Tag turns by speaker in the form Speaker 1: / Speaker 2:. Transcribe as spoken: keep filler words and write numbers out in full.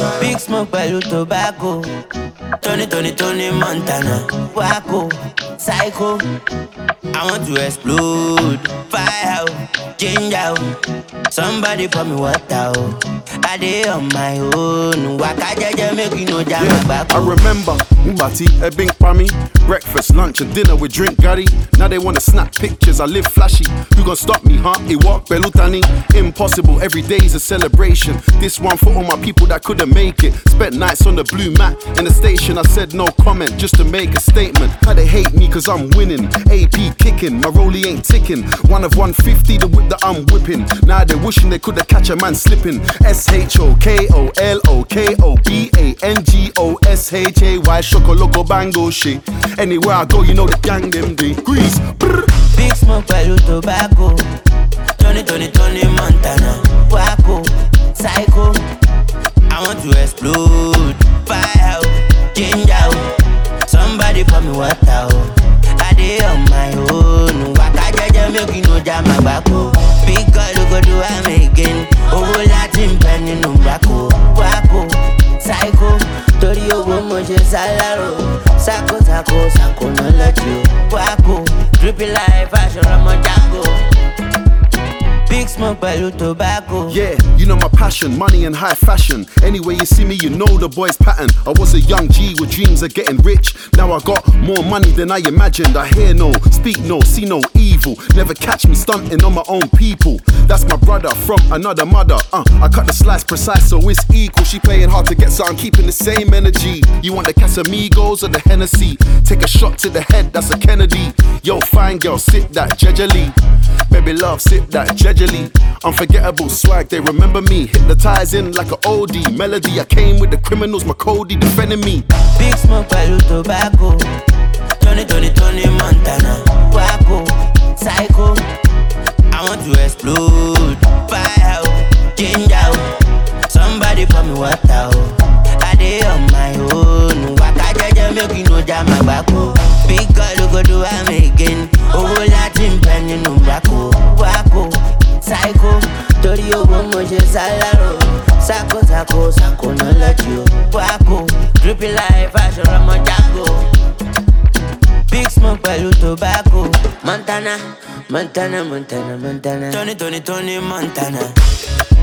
Speaker 1: Big smoke pẹ̀lú tobacco. Tony, Tony, Tony Montana. Waco, psycho. I want to explode. Fire out, change out. Somebody pour me water. I dey on my own. Waka jaja make you know jam my back.
Speaker 2: I remember Mbati, Ebbing Pami. Breakfast, lunch and dinner with drink Gary. Now they wanna snap pictures, I live flashy. Who gon' stop me, huh? It walk Belutani. Impossible, every day's a celebration. This one for all my people that couldn't make it. Spent nights on the blue mat in the station. I said no comment just to make a statement. How they hate me cause I'm winning. A P kicking, my rollie ain't ticking. One of one fifty, the whip that I'm whipping. Now they're wishing they could've catch a man slipping. S H O K O L O K O B A N G O S H A Y Shokologo Bango shit. Anywhere I go, you know the gang them degrees.
Speaker 1: Big smoke pẹ̀lú tobacco. Tony, Tony, Tony Montana. Waco, psycho. I want to explode. Fire out, change out. Somebody pour me water. I dey on my own. Waka jaja make you know jam my back. Big girl go do am again. Oh, Latin pen in Umbraco. Waco, psycho. Tori owo mo ṣe salaro. Sako sako sako no let you. Waco, drippy life fashion Ramo Django. Big smoke pẹ̀lú tobacco.
Speaker 2: Yeah, you know my passion, money and high fashion. Anyway you see me, you know the boy's pattern. I was a young G with dreams of getting rich. Now I got more money than I imagined. I hear no, speak no, see no evil. Never catch me stunting on my own people. That's my brother from another mother. Uh, I cut the slice precise so it's equal. She playing hard to get, so I'm keeping the same energy. You want the Casamigos or the Hennessy? Take a shot to the head, that's a Kennedy. Yo, fine girl, sit that jejely. Baby love, sit that jejely. Unforgettable swag, they remember me. Hypnotizing like an oldie melody. I came with the criminals, my Cody defending me.
Speaker 1: Big smoke pẹ̀lú tobacco. Tony, Tony, Tony Montana. Waco, psycho. I want to explode. Fire out, change out. Somebody pour me water. I dey on my own. Waka jaja make you know jam my back. Big girl go do am again. Oh, Latin pen in Umbraco. Waco, psycho. Tori owo mo ṣe salaro. Sako sako sako no let you. Waco, drippy life fashion Ramo Django. Big smoke pẹ̀lú tobacco. Montana, Montana, Montana, Montana. Tony, Tony, Tony Montana.